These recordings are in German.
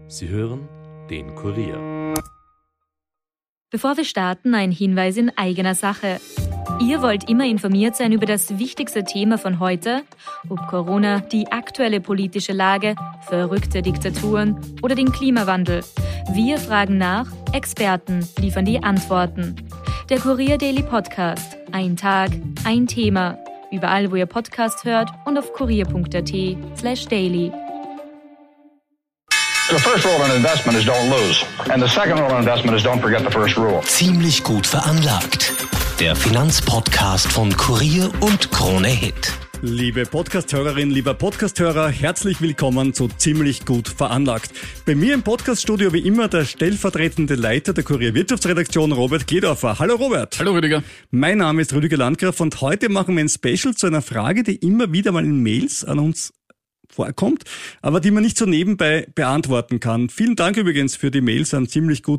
Sie hören den Kurier. Bevor wir starten, ein Hinweis in eigener Sache. Ihr wollt immer informiert sein über das wichtigste Thema von heute, ob Corona, die aktuelle politische Lage, verrückte Diktaturen oder den Klimawandel. Wir fragen nach, Experten liefern die Antworten. Der Kurier Daily Podcast. Ein Tag, ein Thema. Überall, wo ihr Podcast hört und auf kurier.at/daily. The first rule in investment is don't lose. And the second rule in investment is don't forget the first rule. Ziemlich gut veranlagt. Der Finanzpodcast von Kurier und Krone Hit. Liebe Podcast-Hörerin, lieber Podcast-Hörer, herzlich willkommen zu Ziemlich gut veranlagt. Bei mir im Podcaststudio wie immer der stellvertretende Leiter der Kurier Wirtschaftsredaktion, Robert Kledorfer. Hallo Robert. Hallo Rüdiger. Mein Name ist Rüdiger Landgraf und heute machen wir ein Special zu einer Frage, die immer wieder mal in Mails an uns vorkommt, aber die man nicht so nebenbei beantworten kann. Vielen Dank übrigens für die Mails an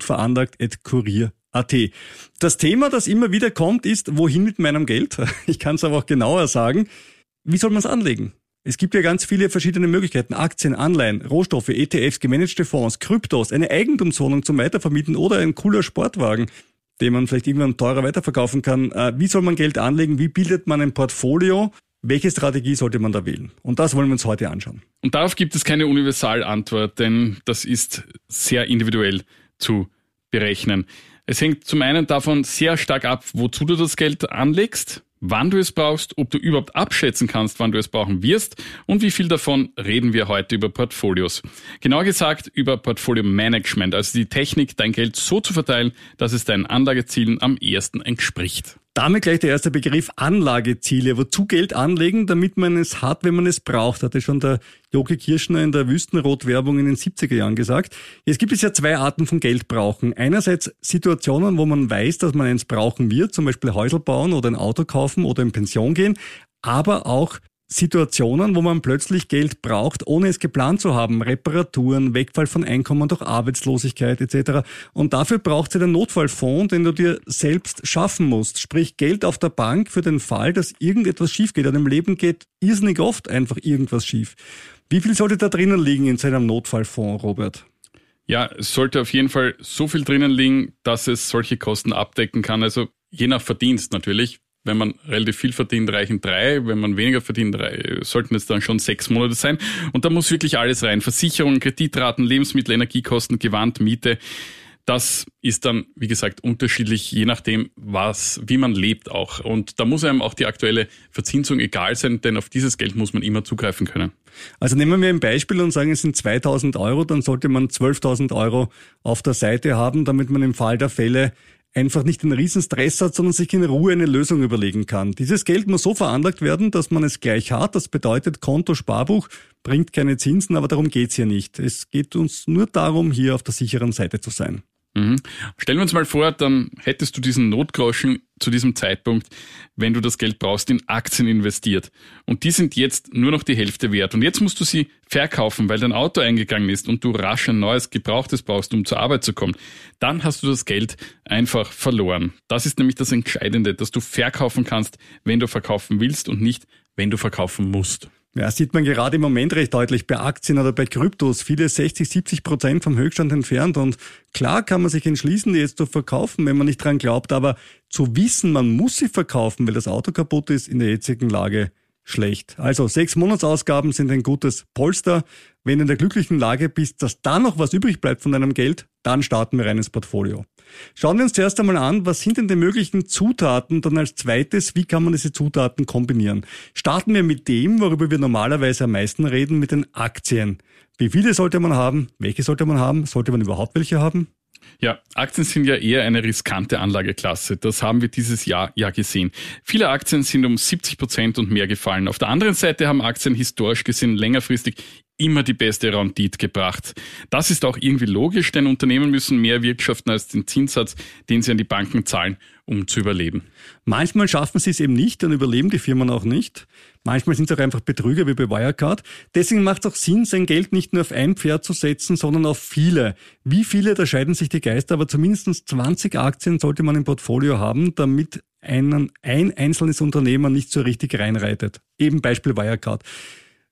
ziemlichgutveranlagt@kurier.at. Das Thema, das immer wieder kommt, ist, wohin mit meinem Geld? Ich kann es aber auch genauer sagen. Wie soll man es anlegen? Es gibt ja ganz viele verschiedene Möglichkeiten. Aktien, Anleihen, Rohstoffe, ETFs, gemanagte Fonds, Kryptos, eine Eigentumswohnung zum Weitervermieten oder ein cooler Sportwagen, den man vielleicht irgendwann teurer weiterverkaufen kann. Wie soll man Geld anlegen? Wie bildet man ein Portfolio? Welche Strategie sollte man da wählen? Und das wollen wir uns heute anschauen. Und darauf gibt es keine Universalantwort, denn das ist sehr individuell zu berechnen. Es hängt zum einen davon sehr stark ab, wozu du das Geld anlegst, wann du es brauchst, ob du überhaupt abschätzen kannst, wann du es brauchen wirst und wie viel davon reden wir heute über Portfolios. Genauer gesagt über Portfolio-Management, also die Technik, dein Geld so zu verteilen, dass es deinen Anlagezielen am ehesten entspricht. Damit gleich der erste Begriff Anlageziele. Wozu Geld anlegen, damit man es hat, wenn man es braucht, hatte schon der Jogi Kirschner in der Wüstenrot-Werbung in den 70er Jahren gesagt. Jetzt gibt es ja zwei Arten von Geld brauchen. Einerseits Situationen, wo man weiß, dass man eins brauchen wird, zum Beispiel Häusl bauen oder ein Auto kaufen oder in Pension gehen, aber auch Situationen, wo man plötzlich Geld braucht, ohne es geplant zu haben. Reparaturen, Wegfall von Einkommen durch Arbeitslosigkeit etc. Und dafür braucht es einen Notfallfonds, den du dir selbst schaffen musst. Sprich Geld auf der Bank für den Fall, dass irgendetwas schief geht. An dem Leben geht irrsinnig oft einfach irgendwas schief. Wie viel sollte da drinnen liegen in seinem Notfallfonds, Robert? Ja, es sollte auf jeden Fall so viel drinnen liegen, dass es solche Kosten abdecken kann. Also je nach Verdienst natürlich. Wenn man relativ viel verdient, reichen 3. Wenn man weniger verdient, sollten es dann schon 6 Monate sein. Und da muss wirklich alles rein. Versicherungen, Kreditraten, Lebensmittel, Energiekosten, Gewand, Miete. Das ist dann, wie gesagt, unterschiedlich, je nachdem, wie man lebt auch. Und da muss einem auch die aktuelle Verzinsung egal sein, denn auf dieses Geld muss man immer zugreifen können. Also nehmen wir ein Beispiel und sagen, es sind 2.000 Euro, dann sollte man 12.000 Euro auf der Seite haben, damit man im Fall der Fälle einfach nicht einen riesen Stress hat, sondern sich in Ruhe eine Lösung überlegen kann. Dieses Geld muss so veranlagt werden, dass man es gleich hat. Das bedeutet, Konto, Sparbuch bringt keine Zinsen, aber darum geht's hier nicht. Es geht uns nur darum, hier auf der sicheren Seite zu sein. Stellen wir uns mal vor, dann hättest du diesen Notgroschen zu diesem Zeitpunkt, wenn du das Geld brauchst, in Aktien investiert. Und die sind jetzt nur noch die Hälfte wert. Und jetzt musst du sie verkaufen, weil dein Auto eingegangen ist und du rasch ein neues, gebrauchtes brauchst, um zur Arbeit zu kommen. Dann hast du das Geld einfach verloren. Das ist nämlich das Entscheidende, dass du verkaufen kannst, wenn du verkaufen willst und nicht, wenn du verkaufen musst. Ja, sieht man gerade im Moment recht deutlich bei Aktien oder bei Kryptos. Viele 60-70% vom Höchststand entfernt. Und klar kann man sich entschließen, die jetzt zu verkaufen, wenn man nicht dran glaubt. Aber zu wissen, man muss sie verkaufen, weil das Auto kaputt ist, in der jetzigen Lage schlecht. Also 6 Monatsausgaben sind ein gutes Polster. Wenn du in der glücklichen Lage bist, dass da noch was übrig bleibt von deinem Geld, dann starten wir rein ins Portfolio. Schauen wir uns zuerst einmal an, was sind denn die möglichen Zutaten, dann als zweites, wie kann man diese Zutaten kombinieren? Starten wir mit dem, worüber wir normalerweise am meisten reden, mit den Aktien. Wie viele sollte man haben? Welche sollte man haben? Sollte man überhaupt welche haben? Ja, Aktien sind ja eher eine riskante Anlageklasse. Das haben wir dieses Jahr ja gesehen. Viele Aktien sind um 70% und mehr gefallen. Auf der anderen Seite haben Aktien historisch gesehen längerfristig immer die beste Rendite gebracht. Das ist auch irgendwie logisch, denn Unternehmen müssen mehr wirtschaften als den Zinssatz, den sie an die Banken zahlen, um zu überleben. Manchmal schaffen sie es eben nicht, dann überleben die Firmen auch nicht. Manchmal sind es auch einfach Betrüger wie bei Wirecard. Deswegen macht es auch Sinn, sein Geld nicht nur auf ein Pferd zu setzen, sondern auf viele. Wie viele, da scheiden sich die Geister, aber zumindest 20 Aktien sollte man im Portfolio haben, damit ein einzelnes Unternehmen nicht so richtig reinreitet. Eben Beispiel Wirecard.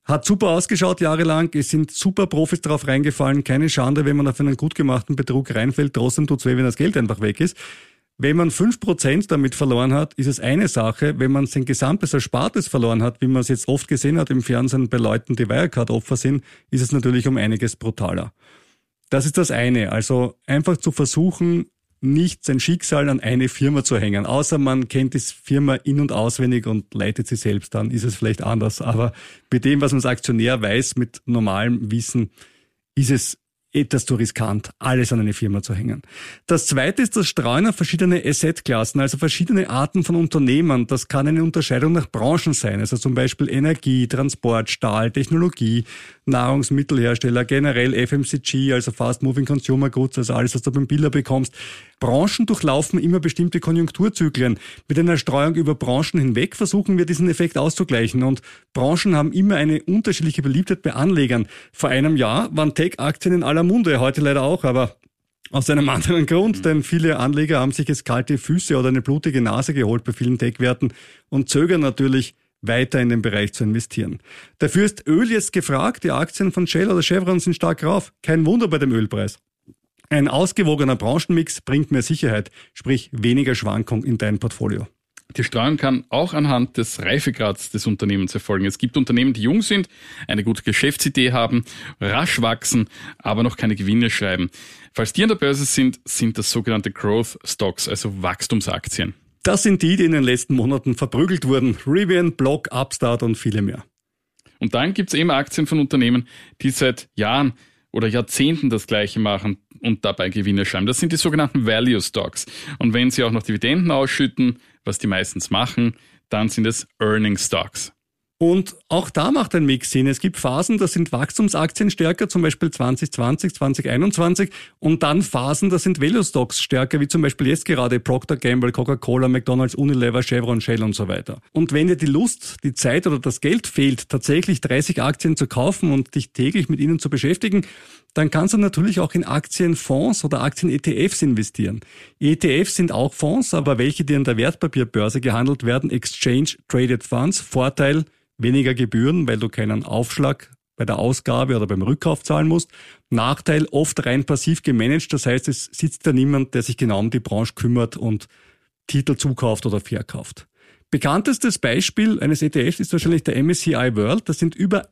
Hat super ausgeschaut jahrelang, es sind super Profis drauf reingefallen, keine Schande, wenn man auf einen gut gemachten Betrug reinfällt, trotzdem tut's weh, wenn das Geld einfach weg ist. Wenn man 5% damit verloren hat, ist es eine Sache. Wenn man sein gesamtes Erspartes verloren hat, wie man es jetzt oft gesehen hat im Fernsehen bei Leuten, die Wirecard-Opfer sind, ist es natürlich um einiges brutaler. Das ist das eine. Also einfach zu versuchen, nicht sein Schicksal an eine Firma zu hängen. Außer man kennt die Firma in- und auswendig und leitet sie selbst, dann ist es vielleicht anders. Aber bei dem, was man als Aktionär weiß, mit normalem Wissen, ist es etwas zu riskant, alles an eine Firma zu hängen. Das zweite ist das Streuen auf verschiedene Assetklassen, also verschiedene Arten von Unternehmen. Das kann eine Unterscheidung nach Branchen sein, also zum Beispiel Energie, Transport, Stahl, Technologie, Nahrungsmittelhersteller, generell FMCG, also Fast Moving Consumer Goods, also alles, was du beim Biller bekommst. Branchen durchlaufen immer bestimmte Konjunkturzyklen. Mit einer Streuung über Branchen hinweg versuchen wir diesen Effekt auszugleichen. Und Branchen haben immer eine unterschiedliche Beliebtheit bei Anlegern. Vor einem Jahr waren Tech-Aktien in aller Munde, heute leider auch, aber aus einem anderen Grund, denn viele Anleger haben sich jetzt kalte Füße oder eine blutige Nase geholt bei vielen Tech-Werten und zögern natürlich, weiter in den Bereich zu investieren. Dafür ist Öl jetzt gefragt. Die Aktien von Shell oder Chevron sind stark rauf. Kein Wunder bei dem Ölpreis. Ein ausgewogener Branchenmix bringt mehr Sicherheit, sprich weniger Schwankung in dein Portfolio. Die Streuung kann auch anhand des Reifegrads des Unternehmens erfolgen. Es gibt Unternehmen, die jung sind, eine gute Geschäftsidee haben, rasch wachsen, aber noch keine Gewinne schreiben. Falls die an der Börse sind, sind das sogenannte Growth Stocks, also Wachstumsaktien. Das sind die in den letzten Monaten verprügelt wurden. Rivian, Block, Upstart und viele mehr. Und dann gibt es eben Aktien von Unternehmen, die seit Jahren oder Jahrzehnten das Gleiche machen und dabei Gewinne schreiben. Das sind die sogenannten Value Stocks. Und wenn sie auch noch Dividenden ausschütten, was die meistens machen, dann sind es Earning Stocks. Und auch da macht ein Mix Sinn. Es gibt Phasen, da sind Wachstumsaktien stärker, zum Beispiel 2020, 2021. Und dann Phasen, da sind Value Stocks stärker, wie zum Beispiel jetzt gerade Procter & Gamble, Coca-Cola, McDonald's, Unilever, Chevron, Shell und so weiter. Und wenn dir die Lust, die Zeit oder das Geld fehlt, tatsächlich 30 Aktien zu kaufen und dich täglich mit ihnen zu beschäftigen, dann kannst du natürlich auch in Aktienfonds oder Aktien-ETFs investieren. ETFs sind auch Fonds, aber welche, die an der Wertpapierbörse gehandelt werden, Exchange Traded Funds. Vorteil, weniger Gebühren, weil du keinen Aufschlag bei der Ausgabe oder beim Rückkauf zahlen musst. Nachteil, oft rein passiv gemanagt, das heißt, es sitzt da niemand, der sich genau um die Branche kümmert und Titel zukauft oder verkauft. Bekanntestes Beispiel eines ETFs ist wahrscheinlich der MSCI World. Da sind über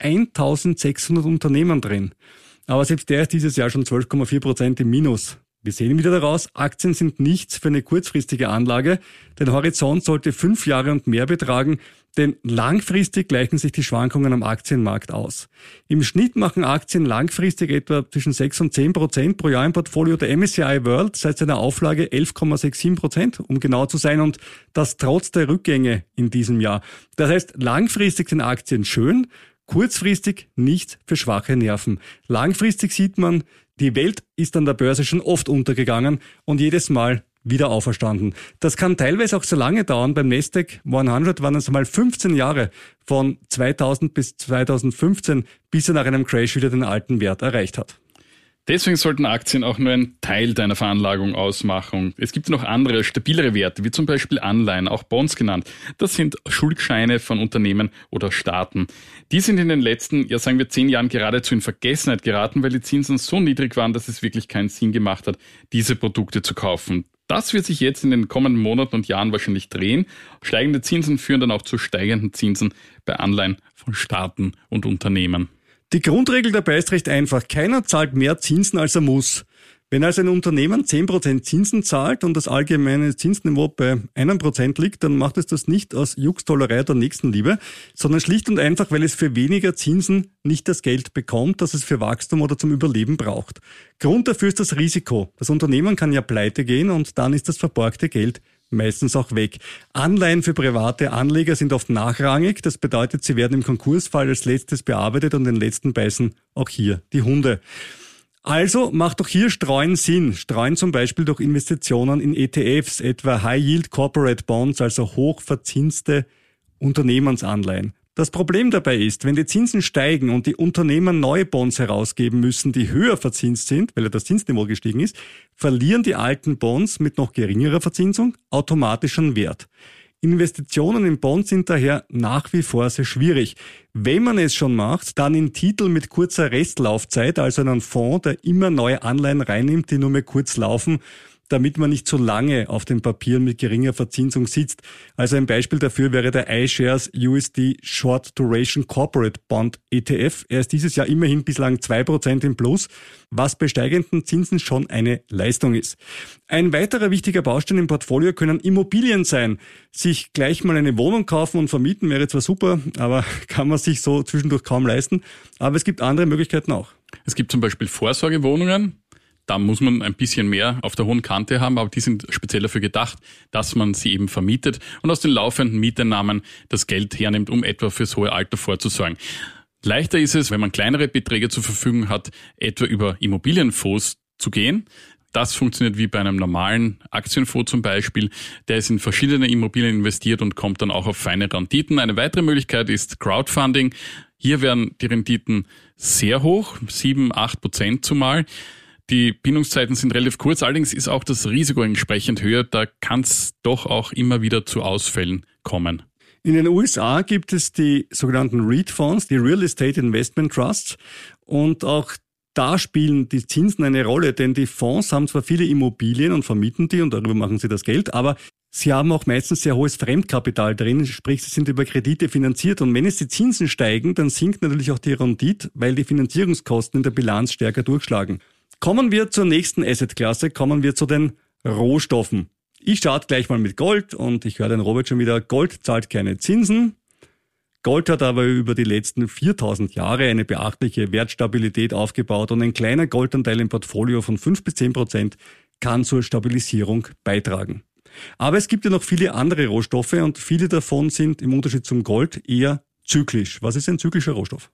1600 Unternehmen drin. Aber selbst der ist dieses Jahr schon 12,4% im Minus. Wir sehen wieder daraus, Aktien sind nichts für eine kurzfristige Anlage. Der Horizont sollte 5 Jahre und mehr betragen, denn langfristig gleichen sich die Schwankungen am Aktienmarkt aus. Im Schnitt machen Aktien langfristig etwa zwischen 6 und 10% pro Jahr im Portfolio. Der MSCI World seit seiner Auflage 11,67%, um genau zu sein, und das trotz der Rückgänge in diesem Jahr. Das heißt, langfristig sind Aktien schön, kurzfristig nicht für schwache Nerven. Langfristig sieht man, die Welt ist an der Börse schon oft untergegangen und jedes Mal wieder auferstanden. Das kann teilweise auch so lange dauern. Beim Nasdaq 100 waren es mal 15 Jahre von 2000 bis 2015, bis er nach einem Crash wieder den alten Wert erreicht hat. Deswegen sollten Aktien auch nur einen Teil deiner Veranlagung ausmachen. Es gibt noch andere, stabilere Werte, wie zum Beispiel Anleihen, auch Bonds genannt. Das sind Schuldscheine von Unternehmen oder Staaten. Die sind in den letzten, 10 Jahren geradezu in Vergessenheit geraten, weil die Zinsen so niedrig waren, dass es wirklich keinen Sinn gemacht hat, diese Produkte zu kaufen. Das wird sich jetzt in den kommenden Monaten und Jahren wahrscheinlich drehen. Steigende Zinsen führen dann auch zu steigenden Zinsen bei Anleihen von Staaten und Unternehmen. Die Grundregel dabei ist recht einfach. Keiner zahlt mehr Zinsen, als er muss. Wenn also ein Unternehmen 10% Zinsen zahlt und das allgemeine Zinsniveau bei 1% liegt, dann macht es das nicht aus Jux-Tollerei oder Nächstenliebe, sondern schlicht und einfach, weil es für weniger Zinsen nicht das Geld bekommt, das es für Wachstum oder zum Überleben braucht. Grund dafür ist das Risiko. Das Unternehmen kann ja pleite gehen und dann ist das verborgte Geld meistens auch weg. Anleihen für private Anleger sind oft nachrangig. Das bedeutet, sie werden im Konkursfall als letztes bearbeitet und den letzten beißen auch hier die Hunde. Also macht doch hier Streuen Sinn. Streuen zum Beispiel durch Investitionen in ETFs, etwa High Yield Corporate Bonds, also hochverzinste Unternehmensanleihen. Das Problem dabei ist, wenn die Zinsen steigen und die Unternehmen neue Bonds herausgeben müssen, die höher verzinst sind, weil ja das Zinsniveau gestiegen ist, verlieren die alten Bonds mit noch geringerer Verzinsung automatisch an Wert. Investitionen in Bonds sind daher nach wie vor sehr schwierig. Wenn man es schon macht, dann in Titel mit kurzer Restlaufzeit, also einen Fonds, der immer neue Anleihen reinnimmt, die nur mehr kurz laufen, damit man nicht so lange auf den Papieren mit geringer Verzinsung sitzt. Also ein Beispiel dafür wäre der iShares USD Short Duration Corporate Bond ETF. Er ist dieses Jahr immerhin bislang 2% im Plus, was bei steigenden Zinsen schon eine Leistung ist. Ein weiterer wichtiger Baustein im Portfolio können Immobilien sein. Sich gleich mal eine Wohnung kaufen und vermieten wäre zwar super, aber kann man sich so zwischendurch kaum leisten. Aber es gibt andere Möglichkeiten auch. Es gibt zum Beispiel Vorsorgewohnungen. Da muss man ein bisschen mehr auf der hohen Kante haben, aber die sind speziell dafür gedacht, dass man sie eben vermietet und aus den laufenden Mieteinnahmen das Geld hernimmt, um etwa fürs hohe Alter vorzusorgen. Leichter ist es, wenn man kleinere Beträge zur Verfügung hat, etwa über Immobilienfonds zu gehen. Das funktioniert wie bei einem normalen Aktienfonds zum Beispiel. Der ist in verschiedene Immobilien investiert und kommt dann auch auf feine Renditen. Eine weitere Möglichkeit ist Crowdfunding. Hier werden die Renditen sehr hoch, 7-8% zumal. Die Bindungszeiten sind relativ kurz, allerdings ist auch das Risiko entsprechend höher. Da kann es doch auch immer wieder zu Ausfällen kommen. In den USA gibt es die sogenannten REIT-Fonds, die Real Estate Investment Trusts. Und auch da spielen die Zinsen eine Rolle, denn die Fonds haben zwar viele Immobilien und vermieten die und darüber machen sie das Geld, aber sie haben auch meistens sehr hohes Fremdkapital drin, sprich sie sind über Kredite finanziert und wenn es die Zinsen steigen, dann sinkt natürlich auch die Rendite, weil die Finanzierungskosten in der Bilanz stärker durchschlagen. Kommen wir zur nächsten Assetklasse, kommen wir zu den Rohstoffen. Ich starte gleich mal mit Gold und ich höre den Robert schon wieder, Gold zahlt keine Zinsen. Gold hat aber über die letzten 4000 Jahre eine beachtliche Wertstabilität aufgebaut und ein kleiner Goldanteil im Portfolio von 5-10% kann zur Stabilisierung beitragen. Aber es gibt ja noch viele andere Rohstoffe und viele davon sind im Unterschied zum Gold eher zyklisch. Was ist ein zyklischer Rohstoff?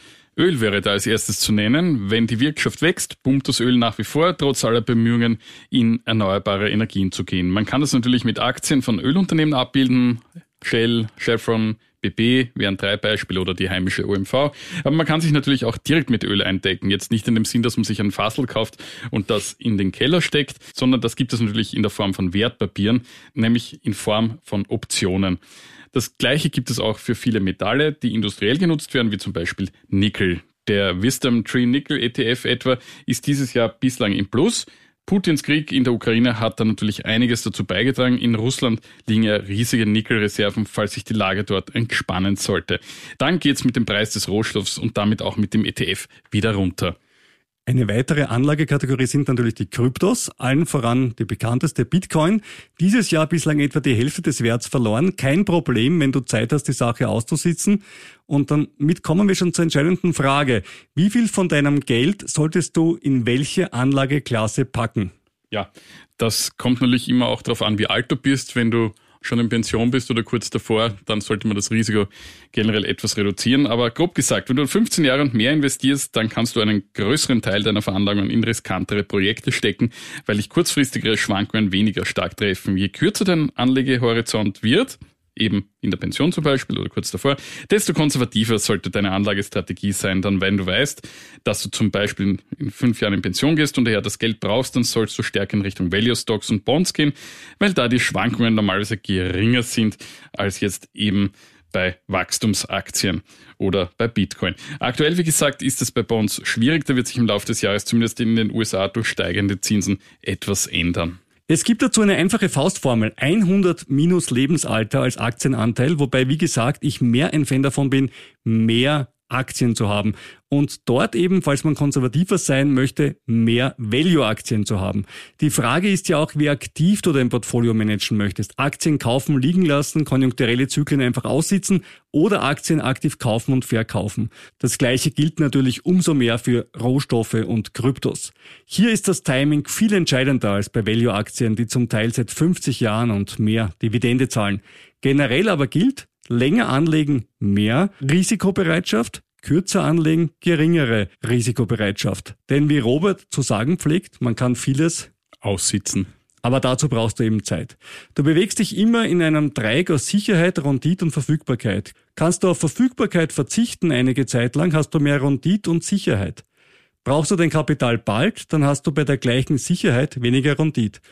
Öl wäre da als erstes zu nennen. Wenn die Wirtschaft wächst, pumpt das Öl nach wie vor, trotz aller Bemühungen, in erneuerbare Energien zu gehen. Man kann das natürlich mit Aktien von Ölunternehmen abbilden. Shell, Chevron, BP wären 3 Beispiele oder die heimische OMV. Aber man kann sich natürlich auch direkt mit Öl eindecken. Jetzt nicht in dem Sinn, dass man sich ein Fassel kauft und das in den Keller steckt, sondern das gibt es natürlich in der Form von Wertpapieren, nämlich in Form von Optionen. Das Gleiche gibt es auch für viele Metalle, die industriell genutzt werden, wie zum Beispiel Nickel. Der Wisdom Tree Nickel ETF etwa ist dieses Jahr bislang im Plus. Putins Krieg in der Ukraine hat da natürlich einiges dazu beigetragen. In Russland liegen ja riesige Nickelreserven, falls sich die Lage dort entspannen sollte. Dann geht's mit dem Preis des Rohstoffs und damit auch mit dem ETF wieder runter. Eine weitere Anlagekategorie sind natürlich die Kryptos, allen voran die bekannteste Bitcoin. Dieses Jahr bislang etwa die Hälfte des Werts verloren. Kein Problem, wenn du Zeit hast, die Sache auszusitzen. Und damit kommen wir schon zur entscheidenden Frage. Wie viel von deinem Geld solltest du in welche Anlageklasse packen? Ja, das kommt natürlich immer auch darauf an, wie alt du bist. Wenn du schon in Pension bist oder kurz davor, dann sollte man das Risiko generell etwas reduzieren. Aber grob gesagt, wenn du 15 Jahre und mehr investierst, dann kannst du einen größeren Teil deiner Veranlagung in riskantere Projekte stecken, weil dich kurzfristigere Schwankungen weniger stark treffen. Je kürzer dein Anlegehorizont wird, eben in der Pension zum Beispiel oder kurz davor, desto konservativer sollte deine Anlagestrategie sein. Dann, wenn du weißt, dass du zum Beispiel in 5 Jahren in Pension gehst und daher das Geld brauchst, dann sollst du stärker in Richtung Value Stocks und Bonds gehen, weil da die Schwankungen normalerweise geringer sind als jetzt eben bei Wachstumsaktien oder bei Bitcoin. Aktuell, wie gesagt, ist es bei Bonds schwierig. Da wird sich im Laufe des Jahres zumindest in den USA durch steigende Zinsen etwas ändern. Es gibt dazu eine einfache Faustformel, 100 minus Lebensalter als Aktienanteil, wobei, wie gesagt, ich mehr ein Fan davon bin, mehr Aktien zu haben. Und dort eben, falls man konservativer sein möchte, mehr Value-Aktien zu haben. Die Frage ist ja auch, wie aktiv du dein Portfolio managen möchtest. Aktien kaufen, liegen lassen, konjunkturelle Zyklen einfach aussitzen oder Aktien aktiv kaufen und verkaufen. Das Gleiche gilt natürlich umso mehr für Rohstoffe und Kryptos. Hier ist das Timing viel entscheidender als bei Value-Aktien, die zum Teil seit 50 Jahren und mehr Dividende zahlen. Generell aber gilt, länger anlegen, mehr Risikobereitschaft, kürzer anlegen, geringere Risikobereitschaft. Denn wie Robert zu sagen pflegt, man kann vieles aussitzen. Aber dazu brauchst du eben Zeit. Du bewegst dich immer in einem Dreieck aus Sicherheit, Rendite und Verfügbarkeit. Kannst du auf Verfügbarkeit verzichten einige Zeit lang, hast du mehr Rendite und Sicherheit. Brauchst du dein Kapital bald, dann hast du bei der gleichen Sicherheit weniger Rendite.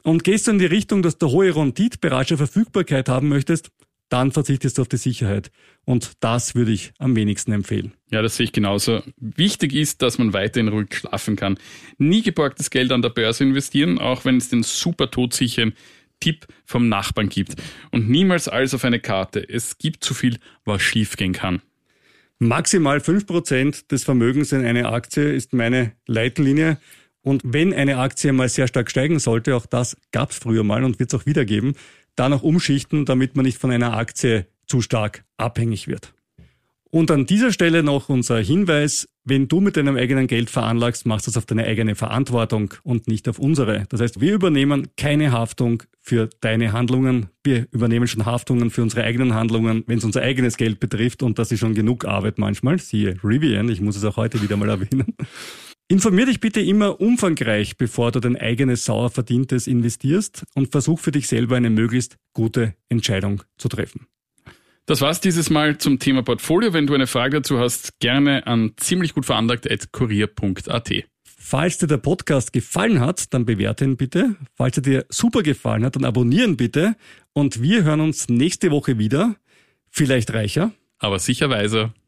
Und gehst du in die Richtung, dass du hohe Rendite bei rascher Verfügbarkeit haben möchtest, dann verzichtest du auf die Sicherheit. Und das würde ich am wenigsten empfehlen. Ja, das sehe ich genauso. Wichtig ist, dass man weiterhin ruhig schlafen kann. Nie geborgtes Geld an der Börse investieren, auch wenn es den super todsicheren Tipp vom Nachbarn gibt. Und niemals alles auf eine Karte. Es gibt zu viel, was schiefgehen kann. Maximal 5% des Vermögens in eine Aktie ist meine Leitlinie. Und wenn eine Aktie mal sehr stark steigen sollte, auch das gab es früher mal und wird es auch wieder geben, dann auch umschichten, damit man nicht von einer Aktie zu stark abhängig wird. Und an dieser Stelle noch unser Hinweis, wenn du mit deinem eigenen Geld veranlagst, machst du das auf deine eigene Verantwortung und nicht auf unsere. Das heißt, wir übernehmen keine Haftung für deine Handlungen. Wir übernehmen schon Haftungen für unsere eigenen Handlungen, wenn es unser eigenes Geld betrifft, und das ist schon genug Arbeit manchmal. Siehe Rivian, ich muss es auch heute wieder mal erwähnen. Informier dich bitte immer umfangreich, bevor du dein eigenes sauer Verdientes investierst, und versuch für dich selber eine möglichst gute Entscheidung zu treffen. Das war's dieses Mal zum Thema Portfolio. Wenn du eine Frage dazu hast, gerne an ziemlichgutveranlagt@kurier.at. Falls dir der Podcast gefallen hat, dann bewerte ihn bitte. Falls er dir super gefallen hat, dann abonnieren bitte. Und wir hören uns nächste Woche wieder. Vielleicht reicher, aber sicher weiser.